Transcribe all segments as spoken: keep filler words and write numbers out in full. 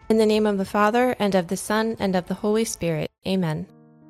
In the name of the Father, and of the Son, and of the Holy Spirit. Amen.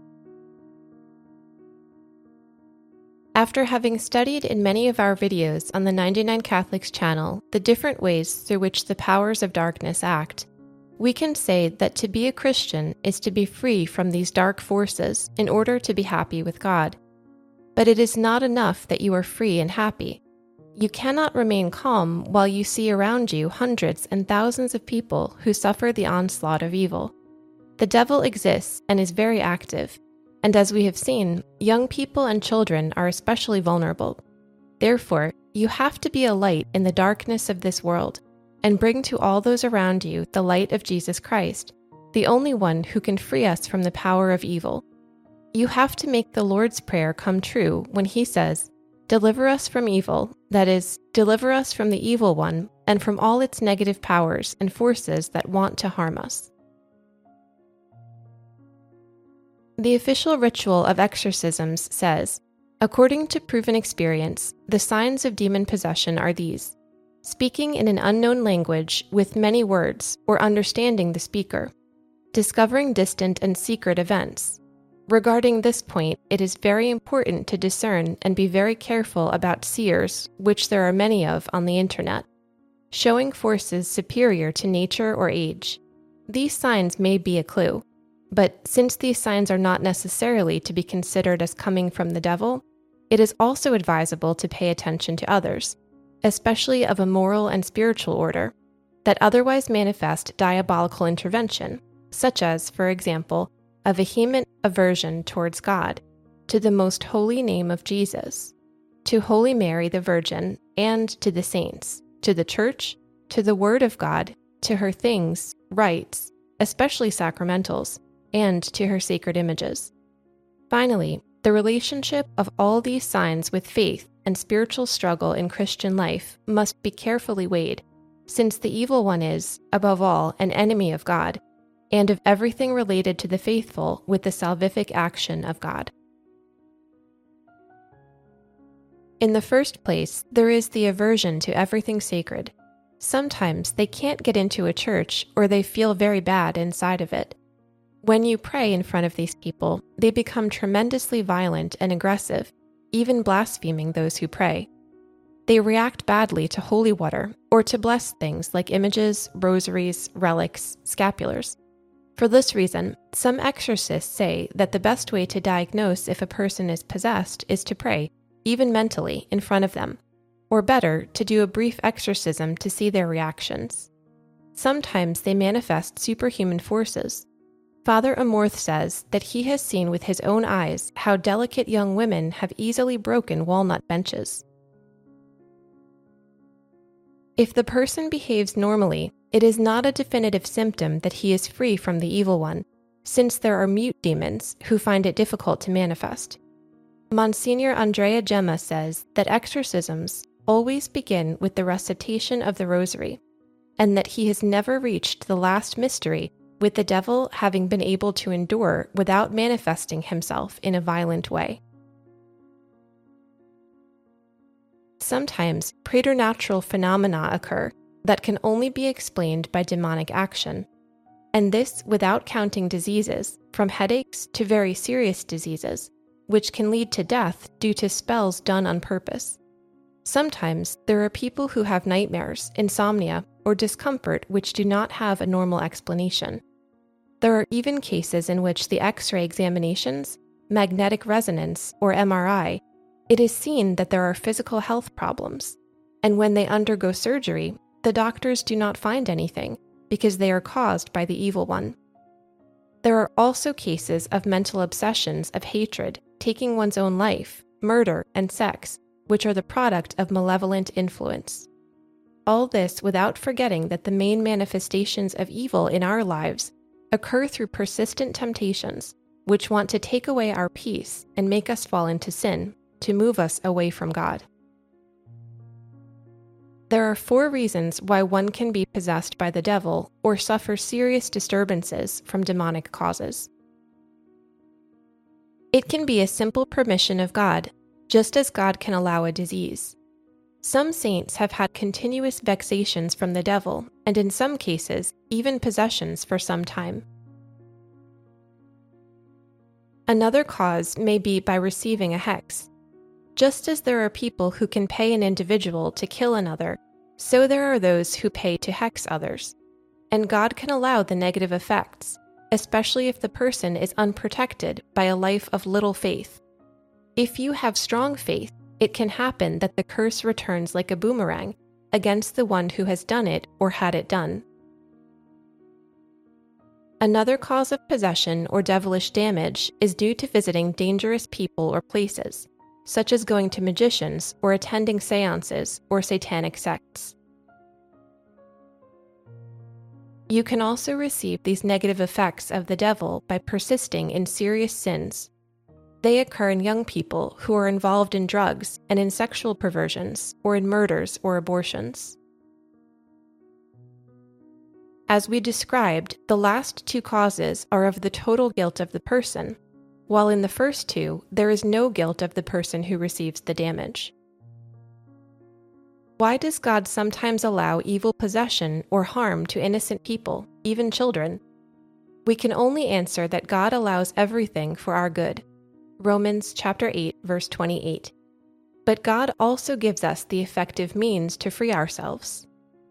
After having studied in many of our videos on the ninety-nine Catholics channel the different ways through which the powers of darkness act, we can say that to be a Christian is to be free from these dark forces in order to be happy with God. But it is not enough that you are free and happy. You cannot remain calm while you see around you hundreds and thousands of people who suffer the onslaught of evil. The devil exists and is very active, and as we have seen, young people and children are especially vulnerable. Therefore, you have to be a light in the darkness of this world, and bring to all those around you the light of Jesus Christ, the only one who can free us from the power of evil. You have to make the Lord's Prayer come true when he says, "Deliver us from evil," that is, deliver us from the evil one and from all its negative powers and forces that want to harm us. The official ritual of exorcisms says, according to proven experience, the signs of demon possession are these: speaking in an unknown language with many words or understanding the speaker, discovering distant and secret events. Regarding this point, it is very important to discern and be very careful about seers, which there are many of on the internet, showing forces superior to nature or age. These signs may be a clue, but since these signs are not necessarily to be considered as coming from the devil, it is also advisable to pay attention to others, especially of a moral and spiritual order, that otherwise manifest diabolical intervention, such as, for example, a vehement aversion towards God, to the most holy name of Jesus, to Holy Mary the Virgin, and to the saints, to the Church, to the Word of God, to her things, rites, especially sacramentals, and to her sacred images. Finally, the relationship of all these signs with faith and spiritual struggle in Christian life must be carefully weighed, since the evil one is, above all, an enemy of God, and of everything related to the faithful with the salvific action of God. In the first place, there is the aversion to everything sacred. Sometimes they can't get into a church or they feel very bad inside of it. When you pray in front of these people, they become tremendously violent and aggressive, even blaspheming those who pray. They react badly to holy water or to blessed things like images, rosaries, relics, scapulars. For this reason, some exorcists say that the best way to diagnose if a person is possessed is to pray, even mentally, in front of them, or better, to do a brief exorcism to see their reactions. Sometimes they manifest superhuman forces. Father Amorth says that he has seen with his own eyes how delicate young women have easily broken walnut benches. If the person behaves normally, it is not a definitive symptom that he is free from the evil one, since there are mute demons who find it difficult to manifest. Monsignor Andrea Gemma says that exorcisms always begin with the recitation of the rosary, and that he has never reached the last mystery with the devil having been able to endure without manifesting himself in a violent way. Sometimes preternatural phenomena occur that can only be explained by demonic action, and this without counting diseases, from headaches to very serious diseases, which can lead to death due to spells done on purpose. Sometimes there are people who have nightmares, insomnia, or discomfort which do not have a normal explanation. There are even cases in which the X-ray examinations, magnetic resonance, or M R I, it is seen that there are physical health problems, and when they undergo surgery, the doctors do not find anything because they are caused by the evil one. There are also cases of mental obsessions of hatred, taking one's own life, murder, and sex, which are the product of malevolent influence. All this without forgetting that the main manifestations of evil in our lives occur through persistent temptations, which want to take away our peace and make us fall into sin, to move us away from God. There are four reasons why one can be possessed by the devil or suffer serious disturbances from demonic causes. It can be a simple permission of God, just as God can allow a disease. Some saints have had continuous vexations from the devil, and in some cases, even possessions for some time. Another cause may be by receiving a hex. Just as there are people who can pay an individual to kill another, so there are those who pay to hex others. And God can allow the negative effects, especially if the person is unprotected by a life of little faith. If you have strong faith, it can happen that the curse returns like a boomerang against the one who has done it or had it done. Another cause of possession or devilish damage is due to visiting dangerous people or places, such as going to magicians or attending seances or satanic sects. You can also receive these negative effects of the devil by persisting in serious sins. They occur in young people who are involved in drugs and in sexual perversions or in murders or abortions. As we described, the last two causes are of the total guilt of the person, while in the first two, there is no guilt of the person who receives the damage. Why does God sometimes allow evil possession or harm to innocent people, even children? We can only answer that God allows everything for our good. Romans chapter eight, verse twenty-eight. But God also gives us the effective means to free ourselves.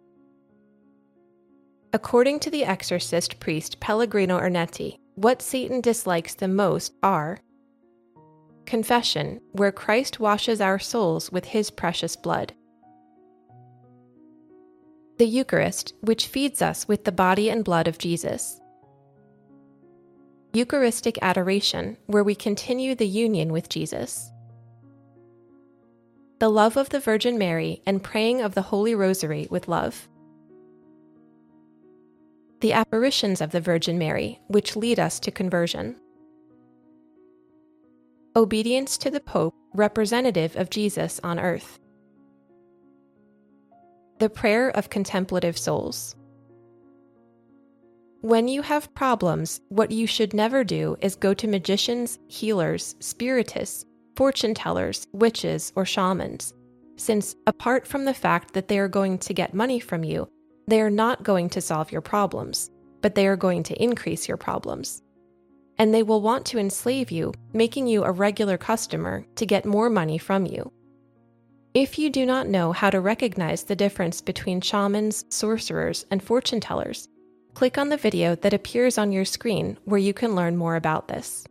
According to the exorcist priest Pellegrino Ernetti, what Satan dislikes the most are confession, where Christ washes our souls with his precious blood; the Eucharist, which feeds us with the body and blood of Jesus; Eucharistic adoration, where we continue the union with Jesus; the love of the Virgin Mary and praying of the Holy Rosary with love; the apparitions of the Virgin Mary, which lead us to conversion; obedience to the Pope, representative of Jesus on earth; the prayer of contemplative souls. When you have problems, what you should never do is go to magicians, healers, spiritists, fortune tellers, witches, or shamans, since, apart from the fact that they are going to get money from you, they are not going to solve your problems, but they are going to increase your problems. And they will want to enslave you, making you a regular customer to get more money from you. If you do not know how to recognize the difference between shamans, sorcerers, and fortune tellers, click on the video that appears on your screen where you can learn more about this.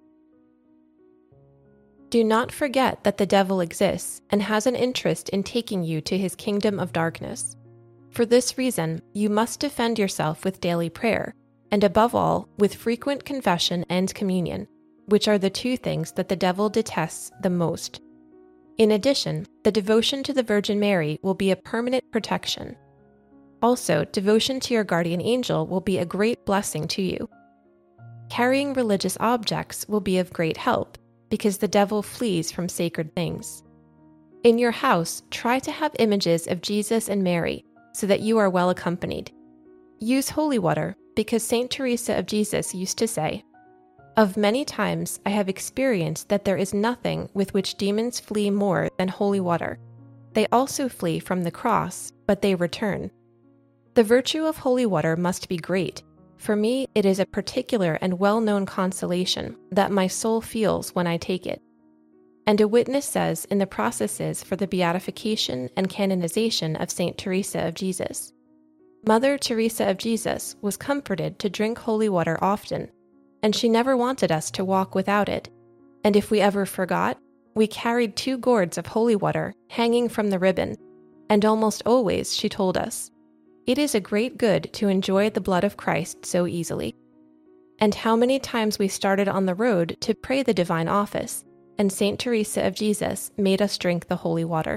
Do not forget that the devil exists and has an interest in taking you to his kingdom of darkness. For this reason, you must defend yourself with daily prayer, and above all, with frequent confession and communion, which are the two things that the devil detests the most. In addition, the devotion to the Virgin Mary will be a permanent protection. Also, devotion to your guardian angel will be a great blessing to you. Carrying religious objects will be of great help, because the devil flees from sacred things. In your house, try to have images of Jesus and Mary, so that you are well accompanied. Use holy water, because Saint Teresa of Jesus used to say, "Of many times I have experienced that there is nothing with which demons flee more than holy water. They also flee from the cross, but they return." The virtue of holy water must be great. For me, it is a particular and well-known consolation that my soul feels when I take it. And a witness says in the processes for the beatification and canonization of Saint Teresa of Jesus, Mother Teresa of Jesus was comforted to drink holy water often, and she never wanted us to walk without it. And if we ever forgot, we carried two gourds of holy water hanging from the ribbon, and almost always she told us, "It is a great good to enjoy the blood of Christ so easily." And how many times we started on the road to pray the divine office, and Saint Teresa of Jesus made us drink the holy water.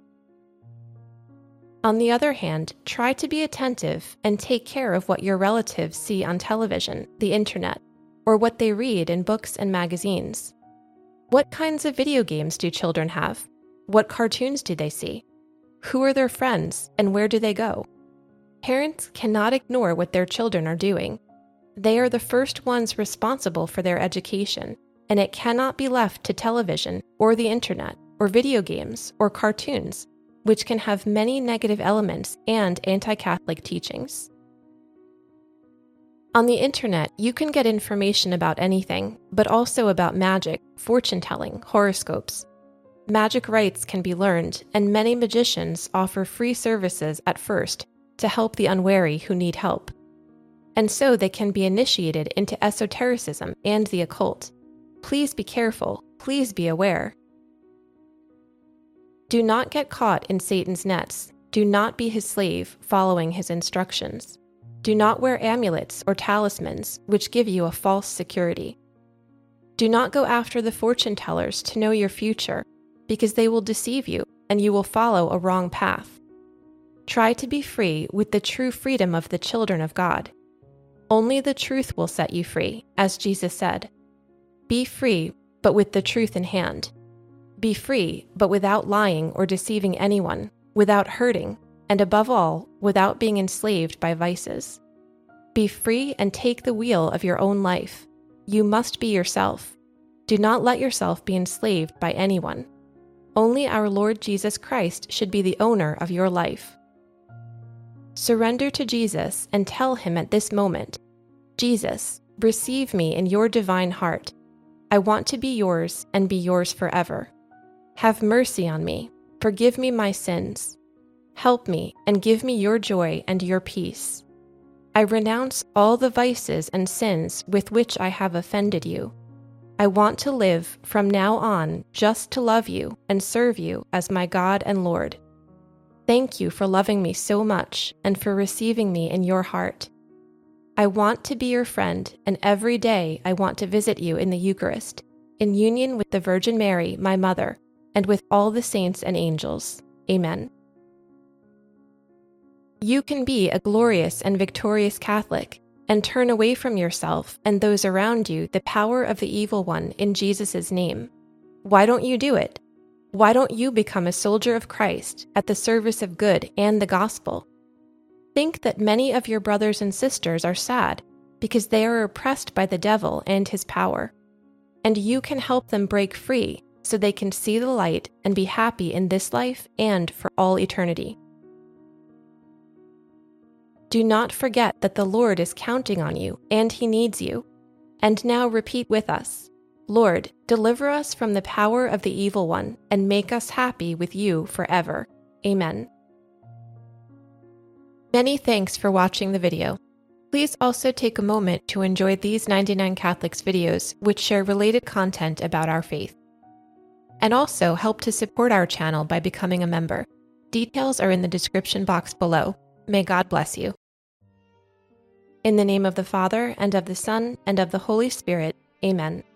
On the other hand, try to be attentive and take care of what your relatives see on television, the internet, or what they read in books and magazines. What kinds of video games do children have? What cartoons do they see? Who are their friends, and where do they go? Parents cannot ignore what their children are doing. They are the first ones responsible for their education, and it cannot be left to television or the internet or video games or cartoons, which can have many negative elements and anti-Catholic teachings. On the internet, you can get information about anything, but also about magic, fortune-telling, horoscopes. Magic rites can be learned, and many magicians offer free services at first to help the unwary who need help. And so they can be initiated into esotericism and the occult. Please be careful. Please be aware. Do not get caught in Satan's nets. Do not be his slave, following his instructions. Do not wear amulets or talismans, which give you a false security. Do not go after the fortune tellers to know your future, because they will deceive you and you will follow a wrong path. Try to be free with the true freedom of the children of God. Only the truth will set you free, as Jesus said. Be free, but with the truth in hand. Be free, but without lying or deceiving anyone, without hurting, and above all, without being enslaved by vices. Be free and take the wheel of your own life. You must be yourself. Do not let yourself be enslaved by anyone. Only our Lord Jesus Christ should be the owner of your life. Surrender to Jesus and tell him at this moment, Jesus, receive me in your divine heart. I want to be yours and be yours forever. Have mercy on me. Forgive me my sins. Help me and give me your joy and your peace. I renounce all the vices and sins with which I have offended you. I want to live from now on just to love you and serve you as my God and Lord. Thank you for loving me so much and for receiving me in your heart. I want to be your friend, and every day I want to visit you in the Eucharist, in union with the Virgin Mary, my mother, and with all the saints and angels. Amen. You can be a glorious and victorious Catholic and turn away from yourself and those around you the power of the evil one in Jesus' name. Why don't you do it? Why don't you become a soldier of Christ at the service of good and the gospel? Think that many of your brothers and sisters are sad because they are oppressed by the devil and his power, and you can help them break free so they can see the light and be happy in this life and for all eternity. Do not forget that the Lord is counting on you and he needs you. And now repeat with us, Lord, deliver us from the power of the evil one and make us happy with you forever. Amen. Many thanks for watching the video. Please also take a moment to enjoy these ninety-nine Catholics videos which share related content about our faith. And also help to support our channel by becoming a member. Details are in the description box below. May God bless you. In the name of the Father, and of the Son, and of the Holy Spirit. Amen.